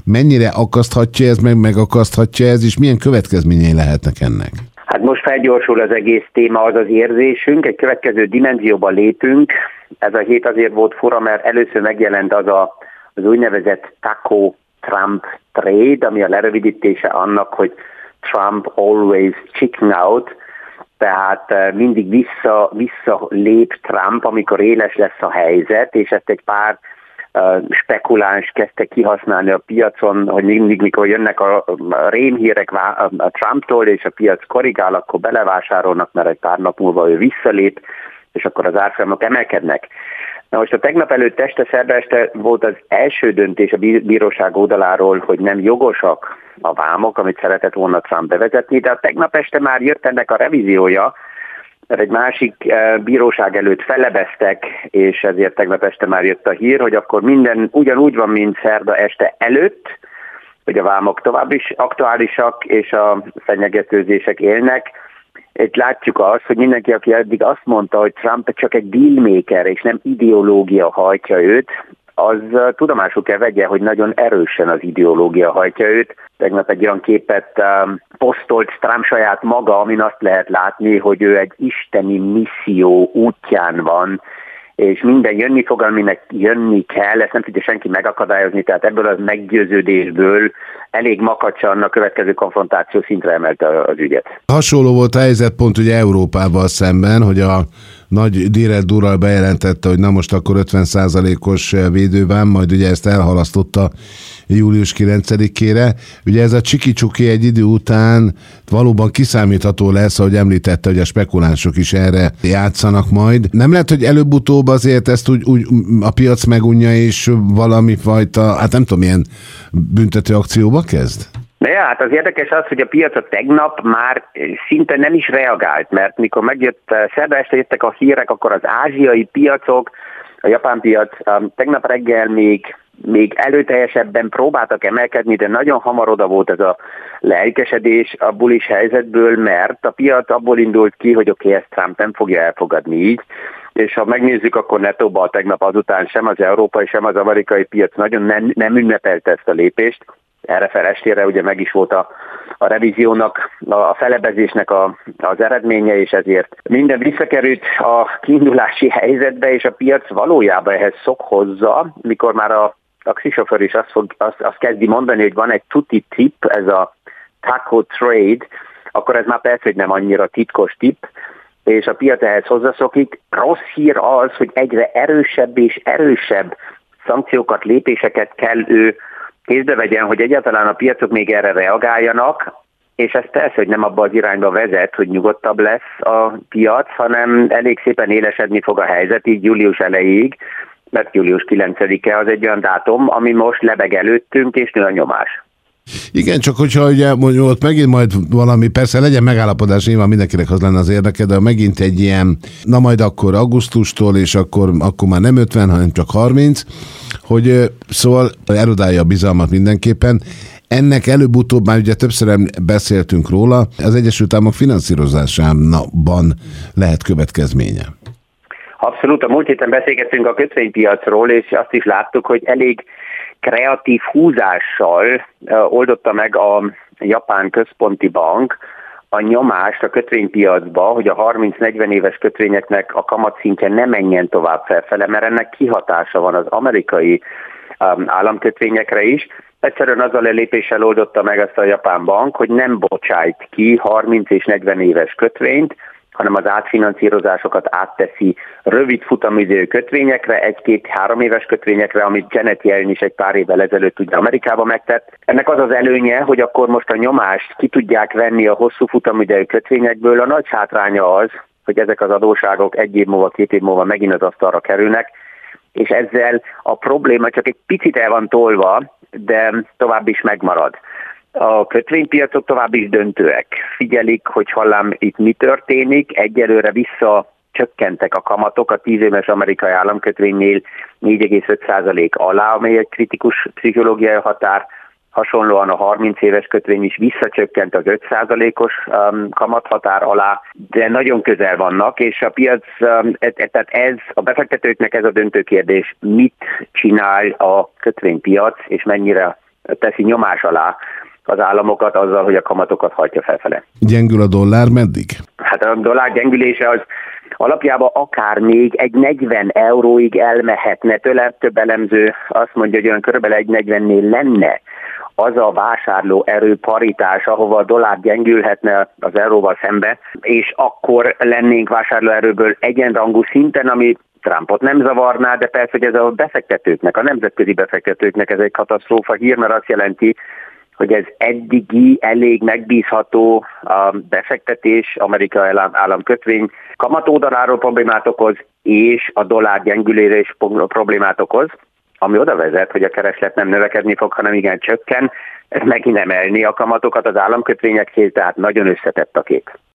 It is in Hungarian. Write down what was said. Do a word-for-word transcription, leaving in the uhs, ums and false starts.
mennyire akaszthatja ez, meg megakaszthatja ez, és milyen következményei lehetnek ennek? Hát most felgyorsul az egész téma, az az érzésünk, egy következő dimenzióba lépünk. Ez a hét azért volt fura, mert először megjelent az a, az úgynevezett Taco-Trump trade, ami a lerövidítése annak, hogy Trump always chicken out, tehát mindig vissza, vissza lép Trump, amikor éles lesz a helyzet, és ezt egy pár uh, spekuláns kezdte kihasználni a piacon, hogy mindig, mikor jönnek a rémhírek a Trumptól, és a piac korrigál, akkor belevásárolnak, mert egy pár nap múlva ő visszalép, és akkor az árfolyamok emelkednek. Na most a tegnap előtt este, szerda este volt az első döntés a bíróság oldaláról, hogy nem jogosak a vámok, amit szeretett volna Trump bevezetni, de a tegnap este már jött ennek a revíziója, mert egy másik bíróság előtt fellebeztek, és ezért tegnap este már jött a hír, hogy akkor minden ugyanúgy van, mint szerda este előtt, hogy a vámok tovább is aktuálisak, és a fenyegetőzések élnek. Itt látjuk azt, hogy mindenki, aki eddig azt mondta, hogy Trump csak egy dealmaker, és nem ideológia hajtja őt, az tudomásul kell vegye, hogy nagyon erősen az ideológia hajtja őt. Tegnap egy olyan képet um, posztolt Trump saját maga, amin azt lehet látni, hogy ő egy isteni misszió útján van, és minden jönni fog, aminek jönni kell, ezt nem tudja senki megakadályozni, tehát ebből az meggyőződésből elég makacsan a következő konfrontáció szintre emelte az ügyet. Hasonló volt a helyzet pont ugye Európával szemben, hogy a nagy Direct Dural bejelentette, hogy na most akkor ötven százalékos védővám, majd ugye ezt elhalasztotta július kilencedikére. Ugye ez a csiki-csuki egy idő után valóban kiszámítható lesz, ahogy említette, hogy a spekulánsok is erre játszanak majd. Nem lehet, hogy előbb-utóbb azért ezt úgy, úgy a piac megunja, és valami fajta, hát nem tudom, milyen büntető akcióba kezd? Na ja, hát az érdekes az, hogy a piacot tegnap már szinte nem is reagált, mert mikor megjött, szerda este jöttek a hírek, akkor az ázsiai piacok, a japán piac tegnap reggel még, még előteljesebben próbáltak emelkedni, de nagyon hamar oda volt ez a lelkesedés a bullish helyzetből, mert a piac abból indult ki, hogy oké, okay, ezt Trump nem fogja elfogadni így, és ha megnézzük, akkor nettóban tegnap azután sem az európai, sem az amerikai piac nagyon nem, nem ünnepelte ezt a lépést. Erre fel estére ugye meg is volt a, a revíziónak, a, a felebezésnek a, az eredménye, és ezért minden visszakerült a kiindulási helyzetbe, és a piac valójában ehhez szok hozzá, mikor már a taxisofőr is azt, fog, azt, azt kezdi mondani, hogy van egy tuti tip, ez a taco trade, akkor ez már persze, hogy nem annyira titkos tip, és a piac ehhez hozzászokik. Rossz hír az, hogy egyre erősebb és erősebb szankciókat, lépéseket kell ő kézbe vegyen, hogy egyáltalán a piacok még erre reagáljanak, és ez persze, hogy nem abba az irányba vezet, hogy nyugodtabb lesz a piac, hanem elég szépen élesedni fog a helyzet, így július elejéig, mert július kilencedike az egy olyan dátum, ami most lebeg előttünk, és nő a nyomás. Igen, csak hogyha ugye ott megint majd valami, persze legyen megállapodás, nyilván mindenkinek az lenne az érdeke, de megint egy ilyen, na majd akkor augusztustól, és akkor, akkor már nem ötven, hanem csak harminc, hogy szóval erodálja a bizalmat mindenképpen. Ennek előbb-utóbb már ugye többször beszéltünk róla, az Egyesült Államok finanszírozásában lehet következménye. Abszolút, a múlt héten beszélgettünk a kötvénypiacról, és azt is láttuk, hogy elég kreatív húzással oldotta meg a Japán Központi Bank a nyomást a kötvénypiacba, hogy a harminc-negyven éves kötvényeknek a kamatszintje ne menjen tovább felfele, mert ennek kihatása van az amerikai um, államkötvényekre is. Egyszerűen azzal a lépéssel oldotta meg ezt a Japán Bank, hogy nem bocsájt ki harminc és negyven éves kötvényt, hanem az átfinanszírozásokat átteszi rövid futamidő kötvényekre, egy-két-három éves kötvényekre, amit Janet Yellen is egy pár évvel ezelőtt ugye Amerikában megtett. Ennek az az előnye, hogy akkor most a nyomást ki tudják venni a hosszú futamidejű kötvényekből. A nagy hátránya az, hogy ezek az adósságok egy év múlva, két év múlva megint az asztalra kerülnek, és ezzel a probléma csak egy picit el van tolva, de tovább is megmarad. A kötvénypiacok tovább is döntőek. Figyelik, hogy hallám itt mi történik, egyelőre visszacsökkentek a kamatok a tíz éves amerikai államkötvénynél négy egész öt százalék alá, amely egy kritikus pszichológiai határ. Hasonlóan a harminc éves kötvény is visszacsökkent az öt százalékos um, kamathatár alá, de nagyon közel vannak, és a piac, um, e, e, tehát ez a befektetőknek ez a döntő kérdés, mit csinál a kötvénypiac, és mennyire teszi nyomás alá az államokat azzal, hogy a kamatokat hajtja felfele. Gyengül a dollár meddig? Hát a dollár gyengülése az alapjában akár még egy negyven euróig elmehetne. Tőle több elemző azt mondja, hogy olyan körülbelül egy negyvennél lenne az a vásárló erő paritás, ahova a dollár gyengülhetne az euróval szembe, és akkor lennénk vásárlóerőből egyenrangú szinten, ami Trumpot nem zavarná, de persze, hogy ez a befektetőknek, a nemzetközi befektetőknek ez egy katasztrófa hír, mert azt jelenti, hogy ez eddigi elég megbízható a befektetés, amerikai államkötvény kamatoldaláról problémát okoz, és a dollár gyengülés problémát okoz, ami oda vezet, hogy a kereslet nem növekedni fog, hanem igen csökken, ez megint emelni a kamatokat az államkötvényekhez, tehát nagyon összetett a kép.